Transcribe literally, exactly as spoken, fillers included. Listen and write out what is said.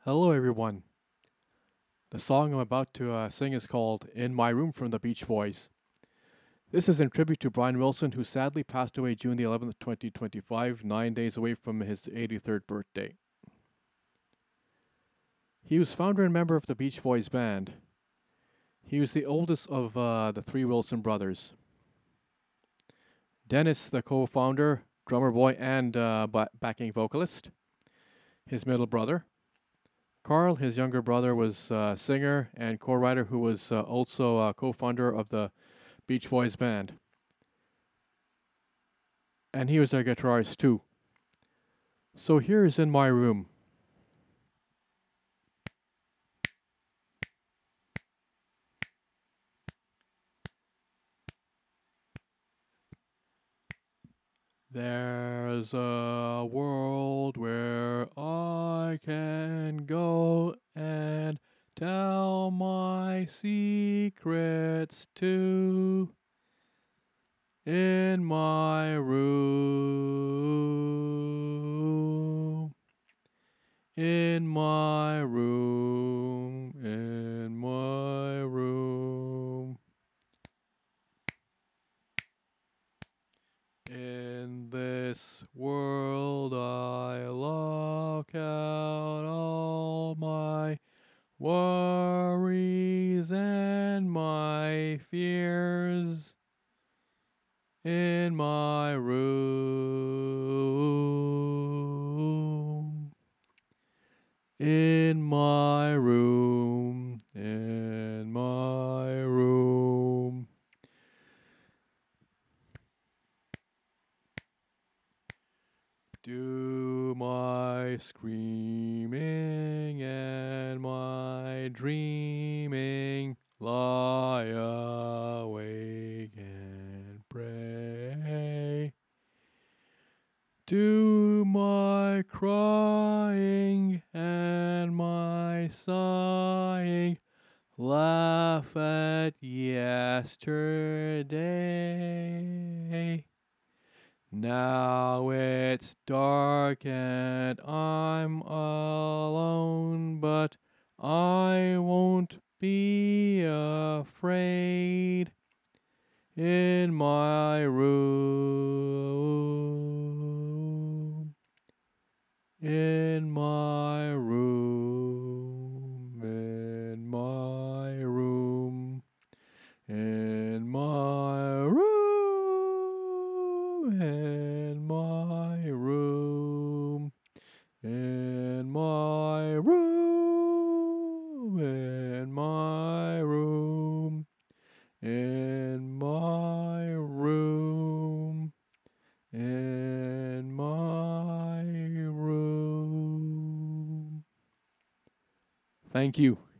Hello, everyone. The song I'm about to uh, sing is called In My Room from the Beach Boys. This is in tribute to Brian Wilson, who sadly passed away June the eleventh, twenty twenty-five, nine days away from his eighty-third birthday. He was founder and member of the Beach Boys band. He was the oldest of uh, the three Wilson brothers. Dennis, the co founder, drummer boy, and uh, ba- backing vocalist. His middle brother. Carl, his younger brother, was a singer and co writer who was uh, also a co founder of the Beach Boys band. And he was a guitarist too. So here's In My Room. There's a world where I can go and tell my secrets to. In my room, in my room, in my room. In this world I lock out all my worries and my fears. In my room, in my room, in my room. Do my screaming and my dreaming lie awake and pray. Do my crying and my sighing laugh at yesterday? Now it's dark and I'm alone, but I won't be afraid. In my room, in my room, in my room, in my room, in my room, in my room, in my room, in my room, in my room. Thank you.